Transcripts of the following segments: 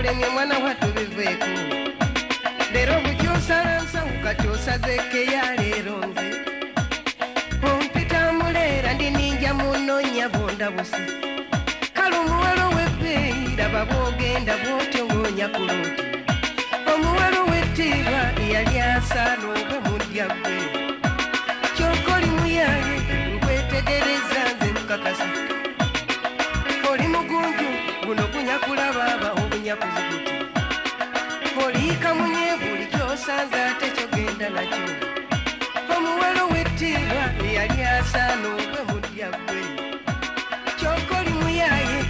byalemye mwana wattu biveeko leero bukyosalansa ukatyosazeeke ya leero nze ompita muleera ndi ninja munoonya bondabusi kale omuwala ow'ebbeeyi laba bw'ogenda bw'otyo ng'onya ku looti omuwala ow'ettiibwa eyali asaana obe mundya ggwe kyokka oli muyaaye nkwetegereza nze nkakasa oli mugunju guno kunyakulaba aba obunyakuzi buti oliika munye buli kyosanze ate kyogenda nakyo omuwala ow'ettiibwa eyali asaana obe mundya ggwe kyokka oli muyaaye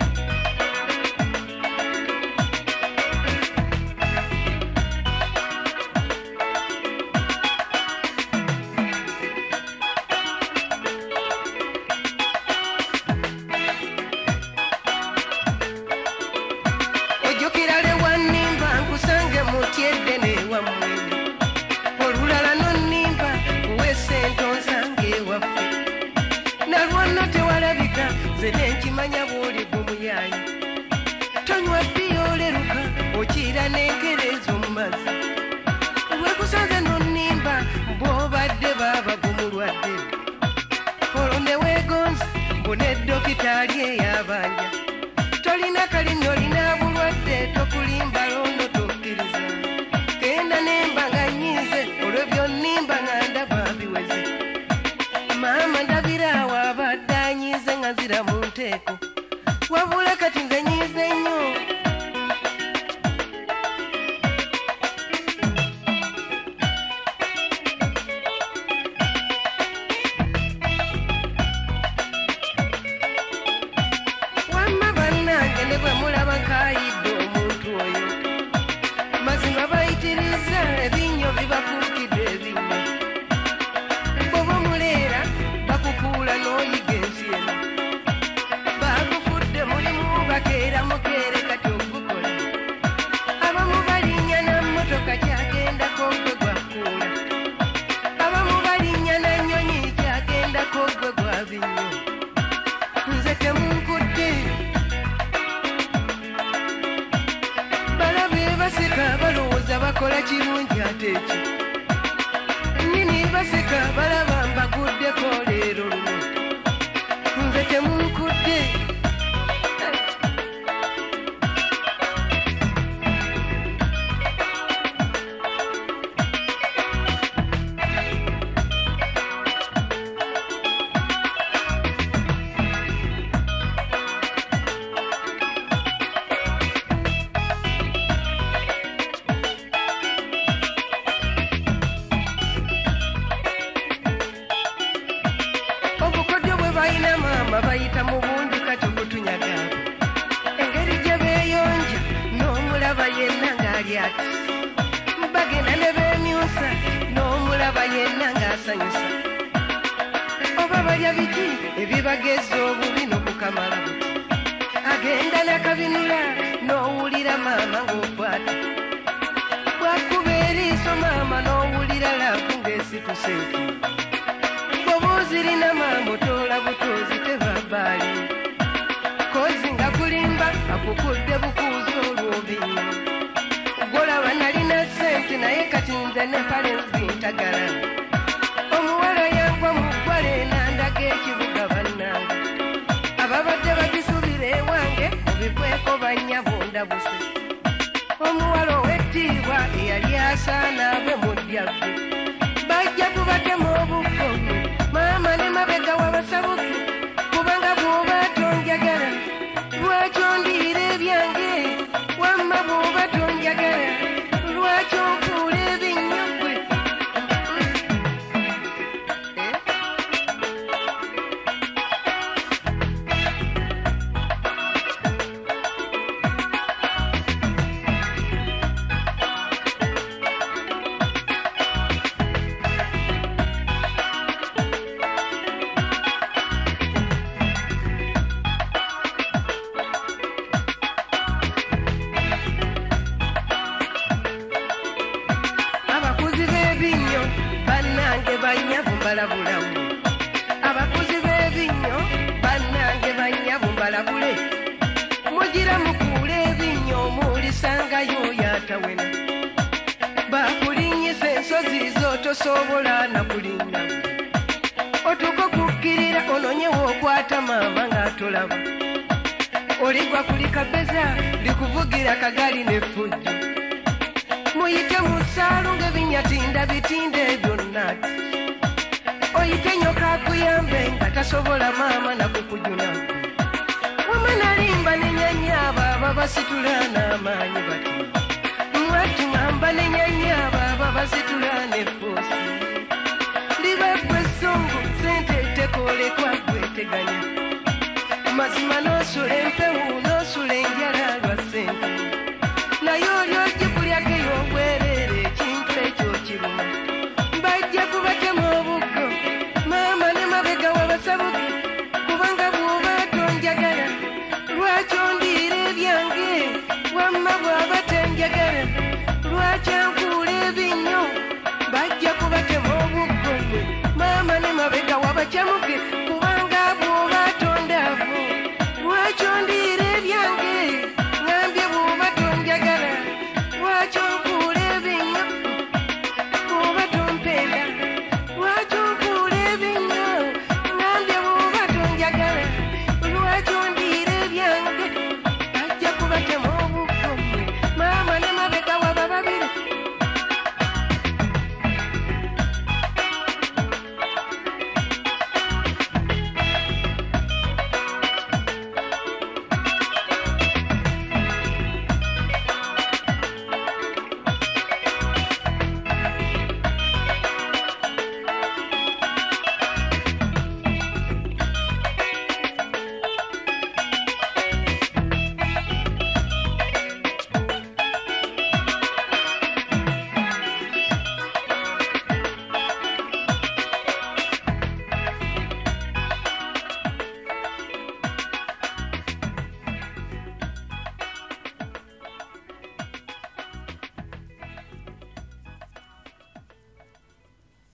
nenkimanya bw'oli bw'omuyaayi tonywa bbiya oleruka okiira n'enkereeza omu mazzi wekusaze nonnimba bw'obadde baabaga omulwadde olwo ne weegonza mbona eddokitaali ey'abanja tolina kalinnya olina bulwadde tokulimba londo tokkiriza genda nemba nga nnyize olwo byonnimba nga ndaba biweze maama ndabiraawo abadde anyize nga nzira mu nteeko wabula kati nze nyize nnyo wamma bannange ne bwe mulaba nkayidde omuntu oyo mazima bayitiriza ebinnyo bibafuukidde ebinnyo bw'oba muleera bakukuula n'oyiga ensi eno bagufudde mulimu bakeera mukeere kati ogukola abamu balinnya na mmotoka kyagendako gwe gwakuula abamu balinnya na nnyonyi kyagendako gwe gwa binnyo nze temunkudde balabe baseka balowooza bakola kirungi ate ekyo nini baseka balaba mbaguddeko leero luno nze temunkudde bayita mu bungi kati okutunyaga engeri gye beeyonja n'omulaba yenna ng'ali ati bagenda ne beemyusa n'omulaba yenna ng'asanyusa oba balya biki ebibageza obubi n'okukamala buti agenda nakabinula n'owulira maama ng'okwata bwakuba eriiso maama n'owulira laavu ng'esituseeki bw'obuuzirina maama otoola butuuzi tebabaali kozi nga kulimba akukudde bukuuzi olw'obinyo golaba nalina ssente naye kati nze ne kale nzintagala omuwala yangwa mu ggwala enandaga ekibuga bannange ababadde bagisuubira ewange mubikweko bannya bondabuse omuwala ow'ettiibwa eyali asaana abe muddyaggwe bajja kubatema obukomi maama ne mabega wabasabuke kubanga bw'oba tonjagala lwaki ondiira ebyange wamma bw'oba tonjagala lwaki onfuula ebinnyo ggwe tosobola nakulinda otuuka okukkirira ononyewo okwata maama ng'atolaba oligwa kuli kabeza likuvugira kagali n'effujjo muyite mu ssaalu ng'ebinyatinda bitinde byonna oyite nyoka akuyambe nga tasobola maama nakukujuna wama nalimba nenyanyaba babasitula n'amaanyi bati mwatumamba nenyanyaba babasitula n'effoosi libagwe essungu sente tekolekwa gweteganya mazima n'osula empewu n'osula enjala lwa ssente naye oli ogikulyako ey'obwereere ekintu ekyo kiruma bajja kubatema obuggo maama ne mabega wabasabuge kubanga bw'oba tonjagala lwaki ondiira ebyange wamma bw'aba tenjagala lwaki